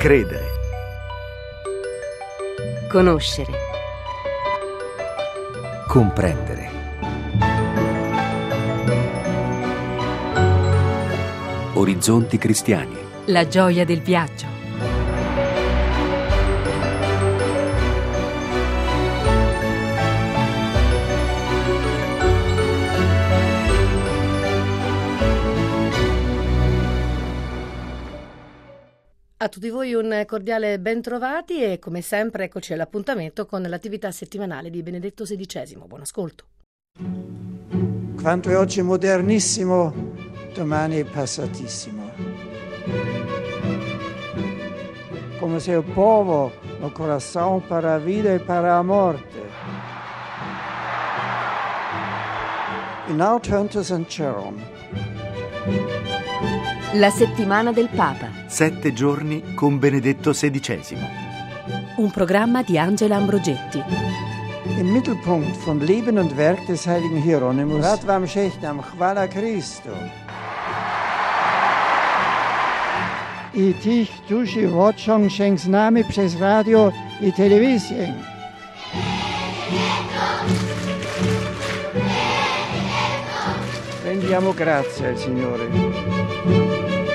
Credere. Conoscere. Comprendere. Orizzonti cristiani. La gioia del viaggio. A tutti voi un cordiale bentrovati e come sempre eccoci all'appuntamento con l'attività settimanale di Benedetto XVI. Buon ascolto. Quanto è oggi modernissimo, domani è passatissimo. Come se il povo, il coração para a vida e para a morte. E now turn to St. Jerome. La settimana del Papa. 7 giorni con Benedetto XVI. Un programma di Angela Ambrogetti. Im Mittelpunkt von Leben und Werk des heiligen Hieronymus. Rad vam šehnam, hvala Kristo. I tich duši vočong šenks nami przez radio i televizję. Rendiamo grazie al Signore.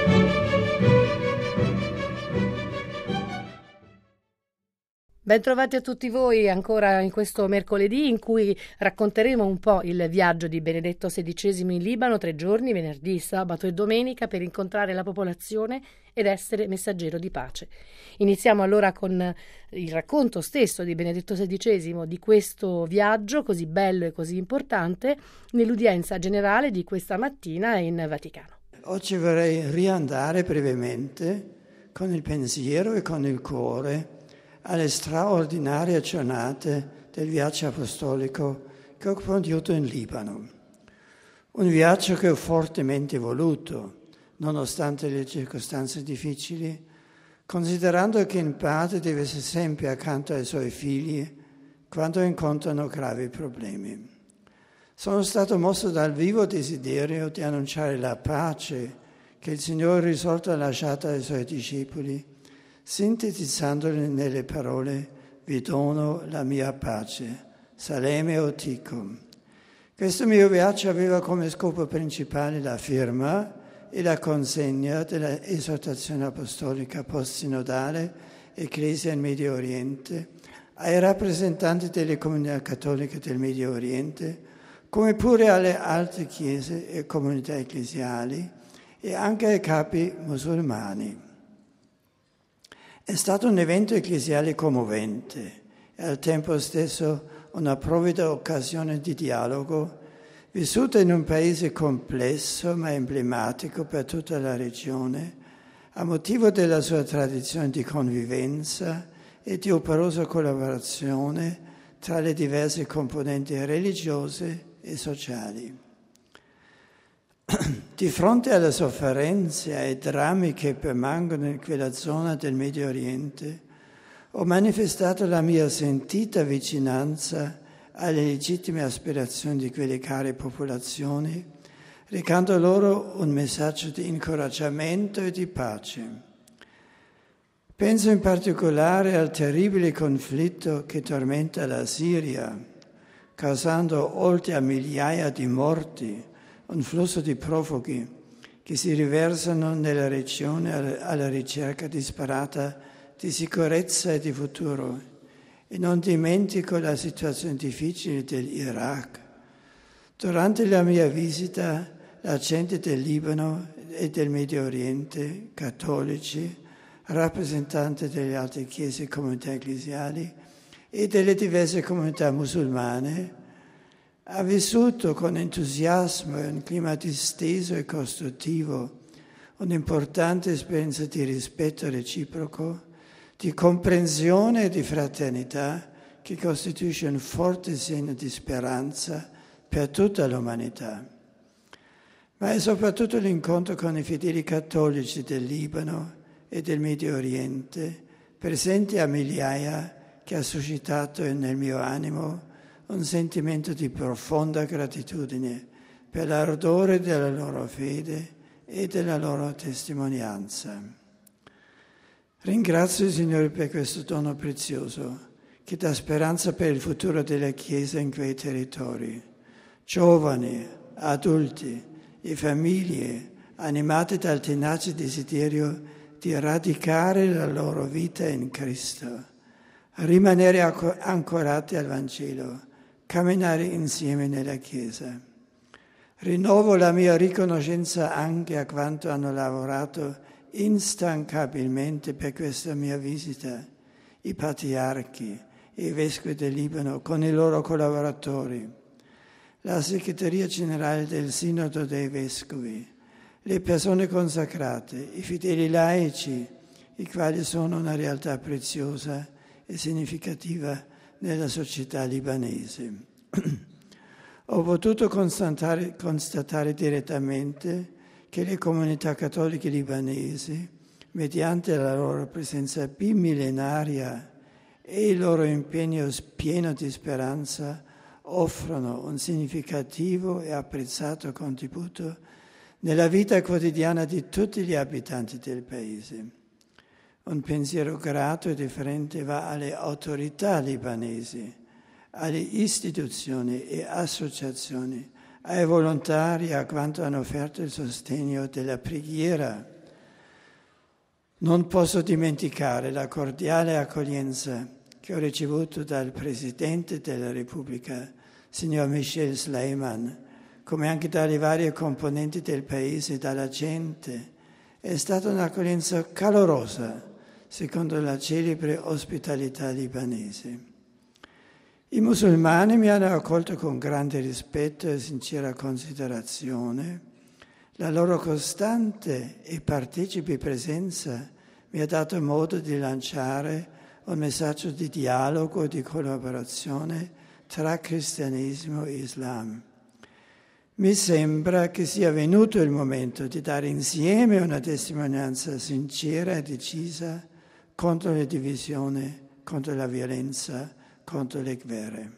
Bentrovati a tutti voi ancora in questo mercoledì in cui racconteremo un po' il viaggio di Benedetto XVI in Libano, 3 giorni, venerdì, sabato e domenica, per incontrare la popolazione ed essere messaggero di pace. Iniziamo allora con il racconto stesso di Benedetto XVI di questo viaggio così bello e così importante nell'udienza generale di questa mattina in Vaticano. Oggi vorrei riandare brevemente con il pensiero e con il cuore alle straordinarie giornate del viaggio apostolico che ho compiuto in Libano. Un viaggio che ho fortemente voluto, nonostante le circostanze difficili, considerando che un padre deve essere sempre accanto ai suoi figli quando incontrano gravi problemi. Sono stato mosso dal vivo desiderio di annunciare la pace che il Signore risorto ha lasciato ai suoi discepoli, sintetizzandole nelle parole «Vi dono la mia pace, saleme oticum». Questo mio viaggio aveva come scopo principale la firma e la consegna dell'esortazione apostolica post-sinodale Ecclesia in Medio Oriente ai rappresentanti delle comunità cattoliche del Medio Oriente, come pure alle altre chiese e comunità ecclesiali e anche ai capi musulmani. È stato un evento ecclesiale commovente e al tempo stesso una provvida occasione di dialogo, vissuta in un paese complesso ma emblematico per tutta la regione, a motivo della sua tradizione di convivenza e di operosa collaborazione tra le diverse componenti religiose e sociali. Di fronte alle sofferenze e ai drammi che permangono in quella zona del Medio Oriente, ho manifestato la mia sentita vicinanza alle legittime aspirazioni di quelle care popolazioni, recando loro un messaggio di incoraggiamento e di pace. Penso in particolare al terribile conflitto che tormenta la Siria, causando oltre a migliaia di morti, un flusso di profughi che si riversano nella regione alla ricerca disperata di sicurezza e di futuro. E non dimentico la situazione difficile dell'Iraq. Durante la mia visita, la gente del Libano e del Medio Oriente, cattolici, rappresentanti delle altre chiese e comunità ecclesiali e delle diverse comunità musulmane, ha vissuto con entusiasmo e un clima disteso e costruttivo un'importante esperienza di rispetto reciproco, di comprensione e di fraternità che costituisce un forte segno di speranza per tutta l'umanità. Ma è soprattutto l'incontro con i fedeli cattolici del Libano e del Medio Oriente, presenti a migliaia, che ha suscitato nel mio animo un sentimento di profonda gratitudine per l'ardore della loro fede e della loro testimonianza. Ringrazio il Signore per questo dono prezioso che dà speranza per il futuro della Chiesa in quei territori. Giovani, adulti e famiglie animate dal tenace desiderio di radicare la loro vita in Cristo, rimanere ancorati al Vangelo, camminare insieme nella Chiesa. Rinnovo la mia riconoscenza anche a quanto hanno lavorato instancabilmente per questa mia visita, i patriarchi, i vescovi del Libano con i loro collaboratori, la segreteria generale del Sinodo dei Vescovi, le persone consacrate, i fedeli laici, i quali sono una realtà preziosa e significativa nella società libanese. Ho potuto constatare direttamente che le comunità cattoliche libanesi, mediante la loro presenza bimillenaria e il loro impegno pieno di speranza, offrono un significativo e apprezzato contributo nella vita quotidiana di tutti gli abitanti del paese. Un pensiero grato e differente va alle autorità libanesi, alle istituzioni e associazioni, ai volontari, a quanto hanno offerto il sostegno della preghiera. Non posso dimenticare la cordiale accoglienza che ho ricevuto dal Presidente della Repubblica, signor Michel Sleiman, come anche dalle varie componenti del paese e dalla gente. È stata un'accoglienza calorosa, secondo la celebre ospitalità libanese. I musulmani mi hanno accolto con grande rispetto e sincera considerazione. La loro costante e partecipe presenza mi ha dato modo di lanciare un messaggio di dialogo e di collaborazione tra cristianesimo e Islam. Mi sembra che sia venuto il momento di dare insieme una testimonianza sincera e decisa contro le divisioni, contro la violenza, contro le guerre.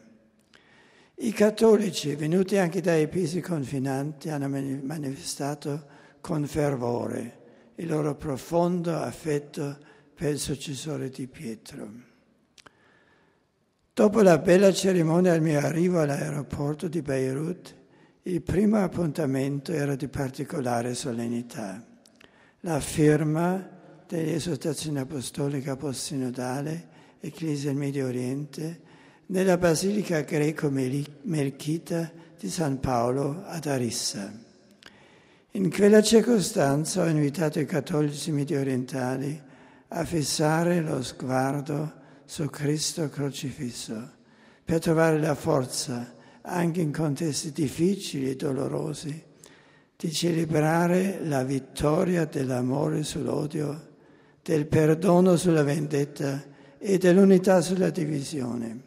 I cattolici, venuti anche dai paesi confinanti, hanno manifestato con fervore il loro profondo affetto per il successore di Pietro. Dopo la bella cerimonia al mio arrivo all'aeroporto di Beirut, il primo appuntamento era di particolare solennità. La firma dell'esortazione apostolica postsinodale Ecclesia del Medio Oriente nella Basilica greco-melchita di San Paolo ad Arissa. In quella circostanza ho invitato i cattolici mediorientali a fissare lo sguardo su Cristo crocifisso per trovare la forza, anche in contesti difficili e dolorosi, di celebrare la vittoria dell'amore sull'odio, del perdono sulla vendetta e dell'unità sulla divisione.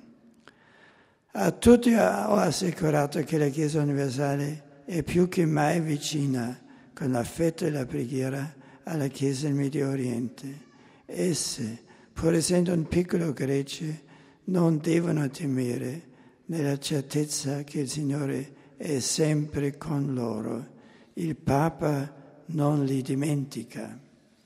A tutti ho assicurato che la Chiesa universale è più che mai vicina con l'affetto e la preghiera alla Chiesa del Medio Oriente. Esse, pur essendo un piccolo gregge, non devono temere nella certezza che il Signore è sempre con loro. Il Papa non li dimentica.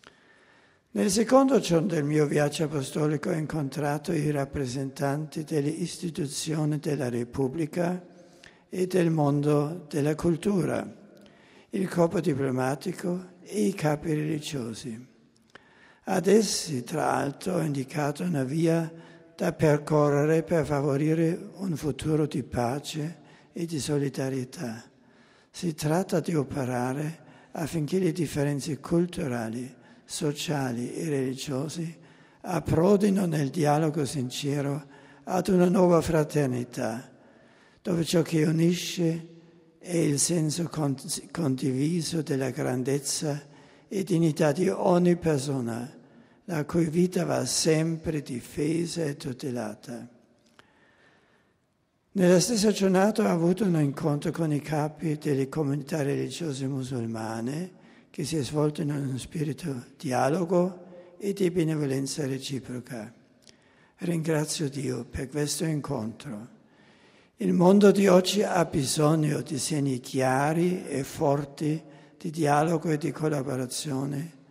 Nel secondo giorno del mio viaggio apostolico ho incontrato i rappresentanti delle istituzioni della Repubblica e del mondo della cultura, il corpo diplomatico e i capi religiosi. Ad essi, tra l'altro, ho indicato una via da percorrere per favorire un futuro di pace e di solidarietà. Si tratta di operare affinché le differenze culturali, sociali e religiosi approdino nel dialogo sincero ad una nuova fraternità, dove ciò che unisce è il senso condiviso della grandezza e dignità di ogni persona, la cui vita va sempre difesa e tutelata. Nella stessa giornata ho avuto un incontro con i capi delle comunità religiose musulmane che si è svolto in uno spirito di dialogo e di benevolenza reciproca. Ringrazio Dio per questo incontro. Il mondo di oggi ha bisogno di segni chiari e forti di dialogo e di collaborazione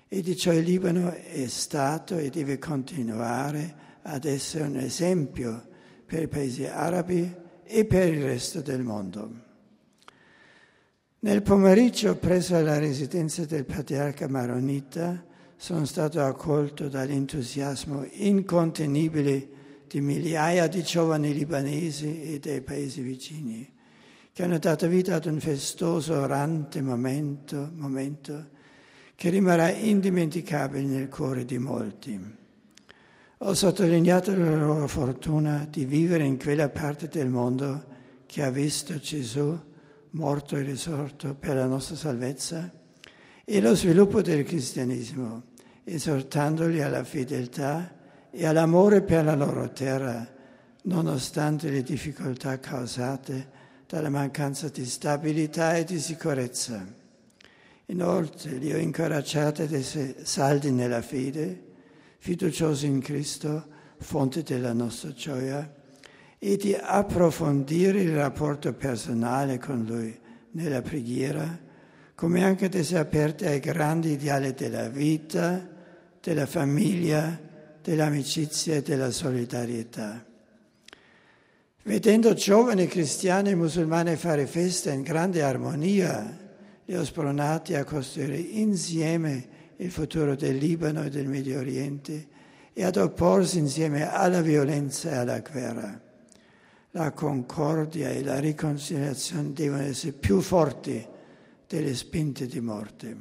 e di ciò il Libano è stato e deve continuare ad essere un esempio per i paesi arabi e per il resto del mondo. Nel pomeriggio, presso la residenza del patriarca maronita, sono stato accolto dall'entusiasmo incontenibile di migliaia di giovani libanesi e dei paesi vicini, che hanno dato vita ad un festoso, orante momento che rimarrà indimenticabile nel cuore di molti. Ho sottolineato la loro fortuna di vivere in quella parte del mondo che ha visto Gesù morto e risorto per la nostra salvezza e lo sviluppo del cristianesimo, esortandoli alla fedeltà e all'amore per la loro terra, nonostante le difficoltà causate dalla mancanza di stabilità e di sicurezza. Inoltre li ho incoraggiati ad essere saldi nella fede, fiduciosi in Cristo, fonte della nostra gioia, e di approfondire il rapporto personale con Lui nella preghiera, come anche ad essere aperti ai grandi ideali della vita, della famiglia, dell'amicizia e della solidarietà. Vedendo giovani cristiani e musulmani fare festa in grande armonia, li ho spronati a costruire insieme il futuro del Libano e del Medio Oriente e ad opporsi insieme alla violenza e alla guerra. La concordia e la riconciliazione devono essere più forti delle spinte di morte.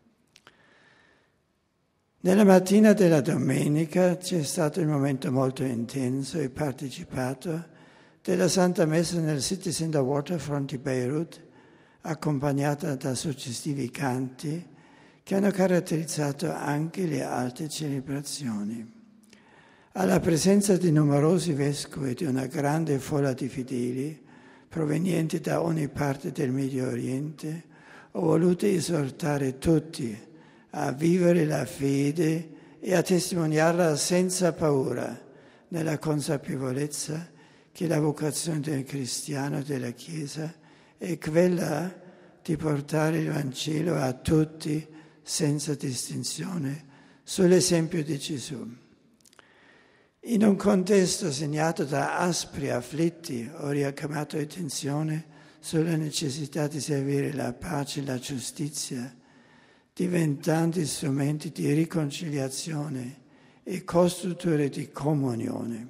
Nella mattina della domenica c'è stato un momento molto intenso e partecipato della Santa Messa nel City Center Waterfront di Beirut, accompagnata da successivi canti che hanno caratterizzato anche le altre celebrazioni. Alla presenza di numerosi vescovi e di una grande folla di fedeli provenienti da ogni parte del Medio Oriente, ho voluto esortare tutti a vivere la fede e a testimoniarla senza paura, nella consapevolezza che la vocazione del cristiano e della Chiesa è quella di portare il Vangelo a tutti senza distinzione, sull'esempio di Gesù. In un contesto segnato da aspri afflitti ho richiamato attenzione sulla necessità di servire la pace e la giustizia, diventando strumenti di riconciliazione e costruttori di comunione.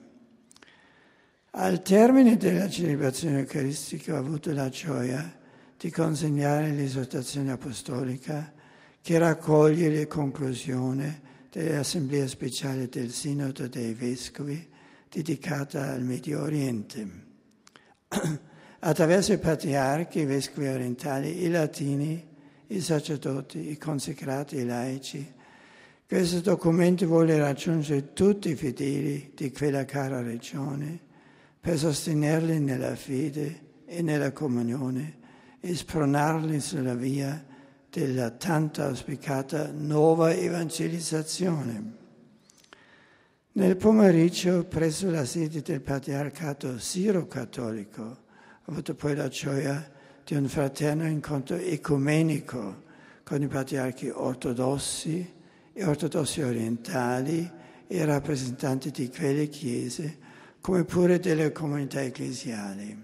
Al termine della celebrazione eucaristica ho avuto la gioia di consegnare l'esortazione apostolica che raccoglie le conclusioni dell'Assemblea Speciale del Sinodo dei Vescovi dedicata al Medio Oriente. Attraverso i patriarchi, i vescovi orientali, i latini, i sacerdoti, i consecrati e i laici, questo documento vuole raggiungere tutti i fedeli di quella cara regione per sostenerli nella fede e nella comunione e spronarli sulla via della tanto auspicata nuova evangelizzazione. Nel pomeriggio, presso la sede del patriarcato siro-cattolico, ho avuto poi la gioia di un fraterno incontro ecumenico con i patriarchi ortodossi e ortodossi orientali e rappresentanti di quelle chiese, come pure delle comunità ecclesiali.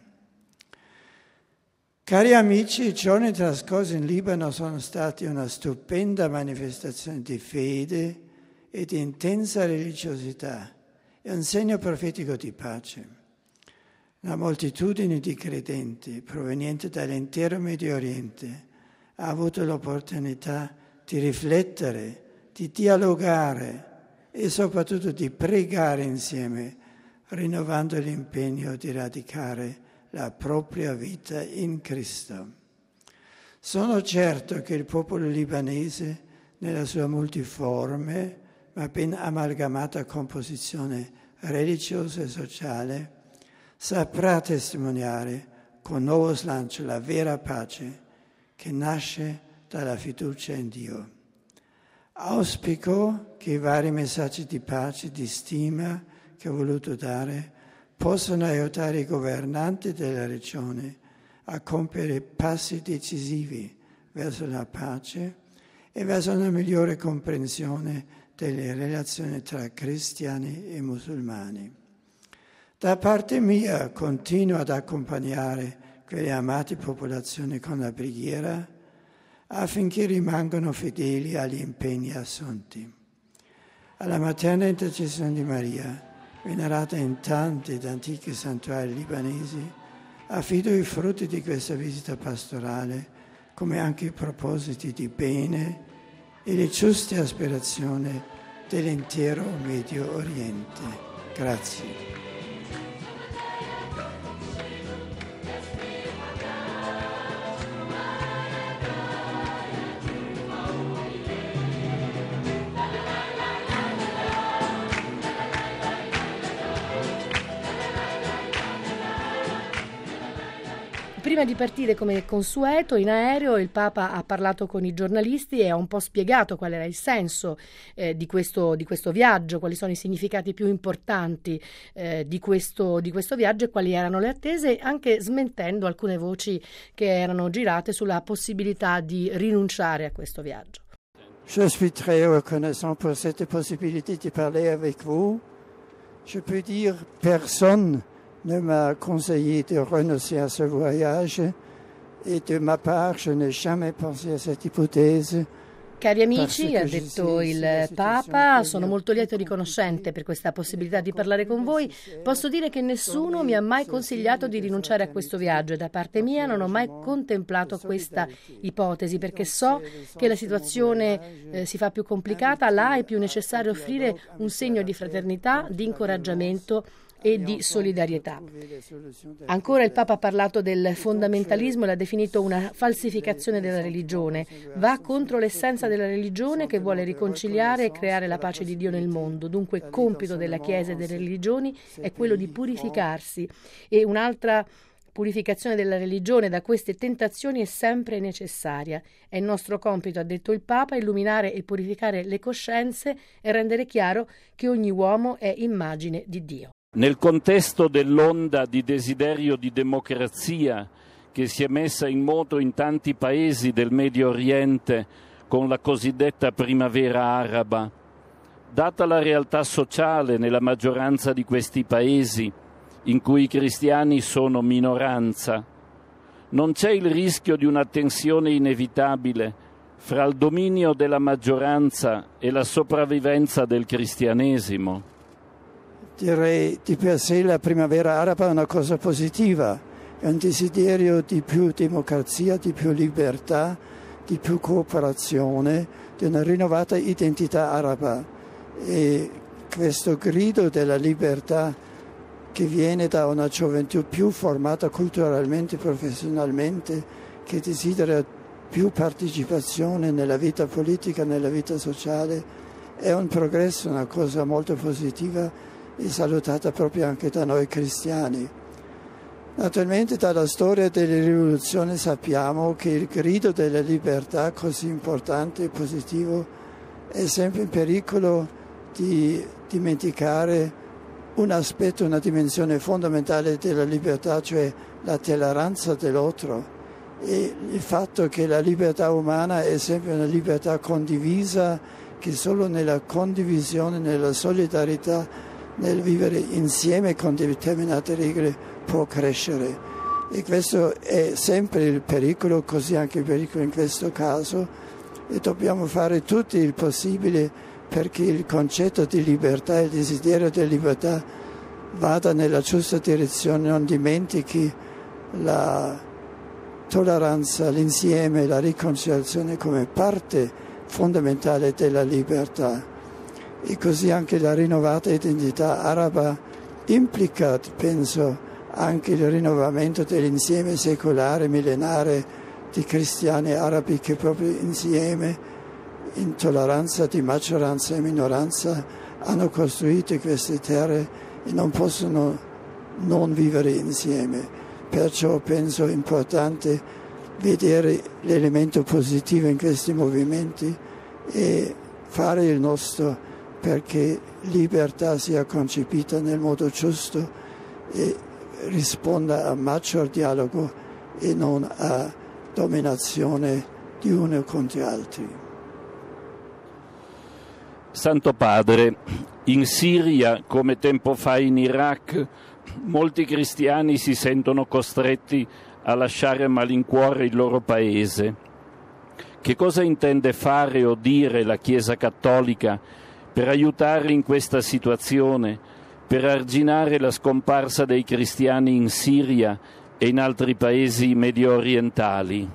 Cari amici, i giorni trascorsi in Libano sono stati una stupenda manifestazione di fede e di intensa religiosità e un segno profetico di pace. La moltitudine di credenti provenienti dall'intero Medio Oriente ha avuto l'opportunità di riflettere, di dialogare e soprattutto di pregare insieme, rinnovando l'impegno di radicare la propria vita in Cristo. Sono certo che il popolo libanese, nella sua multiforme ma ben amalgamata composizione religiosa e sociale, saprà testimoniare con nuovo slancio la vera pace che nasce dalla fiducia in Dio. Auspico che i vari messaggi di pace, di stima che ho voluto dare possano aiutare i governanti della regione a compiere passi decisivi verso la pace e verso una migliore comprensione delle relazioni tra cristiani e musulmani. Da parte mia continuo ad accompagnare quelle amate popolazioni con la preghiera affinché rimangano fedeli agli impegni assunti. Alla materna intercessione di Maria, venerata in tanti ed antichi santuari libanesi, affido i frutti di questa visita pastorale, come anche i propositi di bene e le giuste aspirazioni dell'intero Medio Oriente. Grazie. Prima di partire, come consueto, in aereo il Papa ha parlato con i giornalisti e ha un po' spiegato qual era il senso di questo viaggio, quali sono i significati più importanti di questo viaggio e quali erano le attese, anche smentendo alcune voci che erano girate sulla possibilità di rinunciare a questo viaggio. Je suis très reconnaissant pour cette possibilité de parler avec vous. Je peux dire personne ne m'a conseillé de renoncer à ce voyage et de ma part, je n'ai jamais pensé à cette hypothèse. Cari amici, ha detto il Papa, sono molto lieto e riconoscente per questa possibilità di parlare con voi. Posso dire che nessuno mi ha mai consigliato di rinunciare a questo viaggio e da parte mia non ho mai contemplato questa ipotesi, perché so che la situazione si fa più complicata, là è più necessario offrire un segno di fraternità, di incoraggiamento e di solidarietà. Ancora il Papa ha parlato del fondamentalismo e l'ha definito una falsificazione della religione. Va contro l'essenza della religione che vuole riconciliare e creare la pace di Dio nel mondo. Dunque compito della Chiesa e delle religioni è quello di purificarsi, e un'altra purificazione della religione da queste tentazioni è sempre necessaria. È il nostro compito, ha detto il Papa, illuminare e purificare le coscienze e rendere chiaro che ogni uomo è immagine di Dio. Nel contesto dell'onda di desiderio di democrazia che si è messa in moto in tanti paesi del Medio Oriente con la cosiddetta primavera araba, data la realtà sociale nella maggioranza di questi paesi in cui i cristiani sono minoranza, non c'è il rischio di una tensione inevitabile fra il dominio della maggioranza e la sopravvivenza del cristianesimo? Direi di per sé la primavera araba è una cosa positiva, è un desiderio di più democrazia, di più libertà, di più cooperazione, di una rinnovata identità araba. E questo grido della libertà che viene da una gioventù più formata culturalmente, professionalmente, che desidera più partecipazione nella vita politica, nella vita sociale, è un progresso, una cosa molto positiva e salutata proprio anche da noi cristiani. Naturalmente dalla storia delle rivoluzioni sappiamo che il grido della libertà, così importante e positivo, è sempre in pericolo di dimenticare un aspetto, una dimensione fondamentale della libertà, cioè la tolleranza dell'altro, e il fatto che la libertà umana è sempre una libertà condivisa, che solo nella condivisione, nella solidarietà, nel vivere insieme con determinate regole può crescere. E questo è sempre il pericolo, così anche il pericolo in questo caso, e dobbiamo fare tutto il possibile perché il concetto di libertà e il desiderio di libertà vada nella giusta direzione, non dimentichi la tolleranza, l'insieme, la riconciliazione come parte fondamentale della libertà. E così anche la rinnovata identità araba implica, penso, anche il rinnovamento dell'insieme secolare, millenare di cristiani arabi che proprio insieme, in tolleranza di maggioranza e minoranza, hanno costruito queste terre e non possono non vivere insieme. Perciò penso importante vedere l'elemento positivo in questi movimenti e fare il nostro perché libertà sia concepita nel modo giusto e risponda a maggior dialogo e non a dominazione di uno contro gli altri. Santo Padre, in Siria, come tempo fa in Iraq, molti cristiani si sentono costretti a lasciare a malincuore il loro paese. Che cosa intende fare o dire la Chiesa Cattolica per aiutare in questa situazione, per arginare la scomparsa dei cristiani in Siria e in altri paesi medio orientali?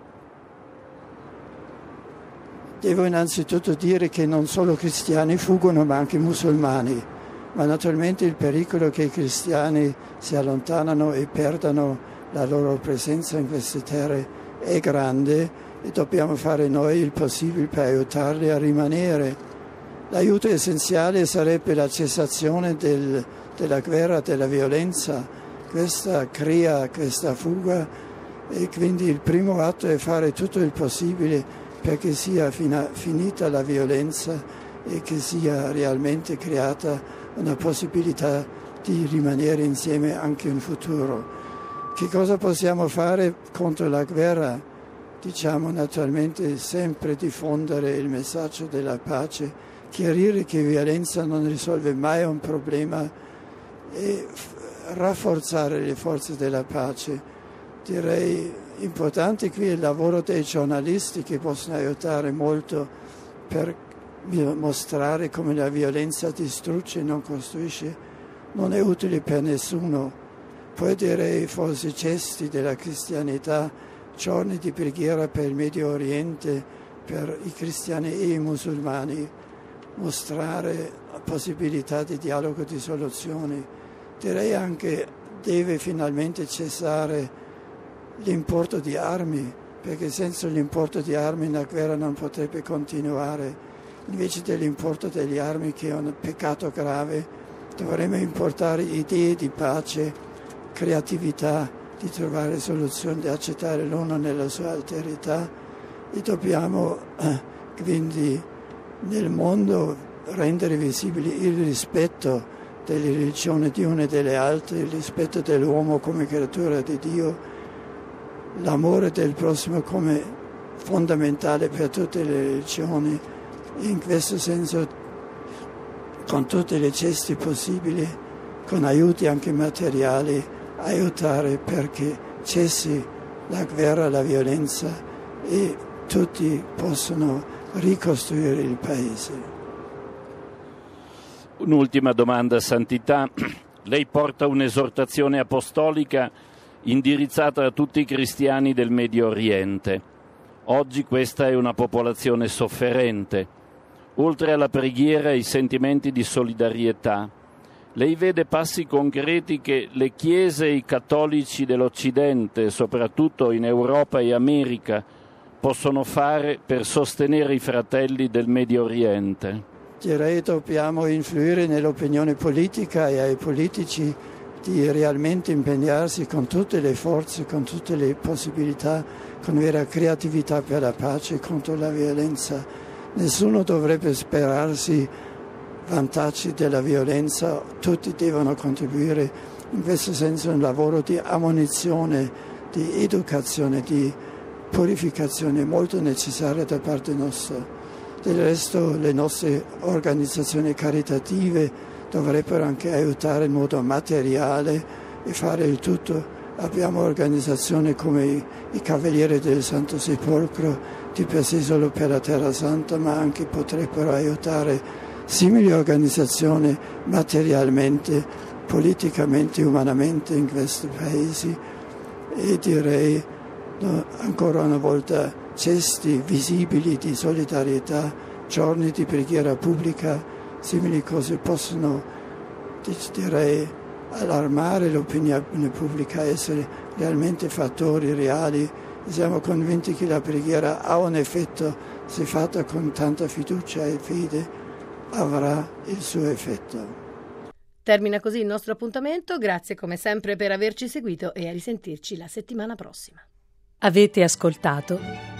Devo innanzitutto dire che non solo cristiani fuggono, ma anche musulmani. Ma naturalmente il pericolo che i cristiani si allontanano e perdano la loro presenza in queste terre è grande e dobbiamo fare noi il possibile per aiutarli a rimanere. L'aiuto essenziale sarebbe la cessazione della guerra, della violenza. Questa crea questa fuga e quindi il primo atto è fare tutto il possibile perché sia finita la violenza e che sia realmente creata una possibilità di rimanere insieme anche in futuro. Che cosa possiamo fare contro la guerra? Diciamo naturalmente sempre diffondere il messaggio della pace, chiarire che violenza non risolve mai un problema e rafforzare le forze della pace. Direi importante qui il lavoro dei giornalisti che possono aiutare molto per mostrare come la violenza distrugge e non costruisce, non è utile per nessuno. Poi direi forse gesti della cristianità, giorni di preghiera per il Medio Oriente, per i cristiani e i musulmani, mostrare possibilità di dialogo, di soluzioni. Direi anche deve finalmente cessare l'importo di armi, perché senza l'importo di armi la guerra non potrebbe continuare. Invece dell'importo delle armi, che è un peccato grave, dovremmo importare idee di pace, creatività, di trovare soluzioni, di accettare l'uno nella sua alterità e dobbiamo quindi nel mondo rendere visibile il rispetto delle religioni di une e delle altre, il rispetto dell'uomo come creatura di Dio, l'amore del prossimo come fondamentale per tutte le religioni e in questo senso con tutti i gesti possibili, con aiuti anche materiali, aiutare perché cessi la guerra, la violenza e tutti possono ricostruire il paese. Un'ultima domanda, Santità. Lei porta un'esortazione apostolica indirizzata a tutti i cristiani del Medio Oriente. Oggi questa è una popolazione sofferente. Oltre alla preghiera e ai sentimenti di solidarietà, lei vede passi concreti che le chiese e i cattolici dell'Occidente, soprattutto in Europa e America, possono fare per sostenere i fratelli del Medio Oriente? Direi dobbiamo influire nell'opinione politica e ai politici di realmente impegnarsi con tutte le forze, con tutte le possibilità, con vera creatività per la pace contro la violenza. Nessuno dovrebbe sperarsi vantaggi della violenza, tutti devono contribuire in questo senso un lavoro di ammonizione, di educazione, di purificazione molto necessaria da parte nostra. Del resto le nostre organizzazioni caritative dovrebbero anche aiutare in modo materiale e fare il tutto. Abbiamo organizzazioni come i Cavalieri del Santo Sepolcro, di per sé solo per la Terra Santa, ma anche potrebbero aiutare simili organizzazioni materialmente, politicamente, umanamente in questi paesi. E direi ancora una volta gesti visibili di solidarietà, giorni di preghiera pubblica, simili cose possono, direi, allarmare l'opinione pubblica, essere realmente fattori reali. Siamo convinti che la preghiera ha un effetto, se fatta con tanta fiducia e fede, avrà il suo effetto. Termina così il nostro appuntamento, grazie come sempre per averci seguito e a risentirci la settimana prossima. Avete ascoltato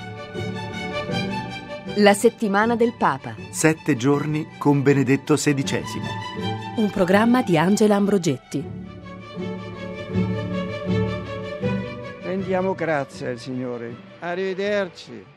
La settimana del Papa. 7 giorni con Benedetto XVI. un programma di Angela Ambrogetti. Rendiamo grazie al Signore. Arrivederci.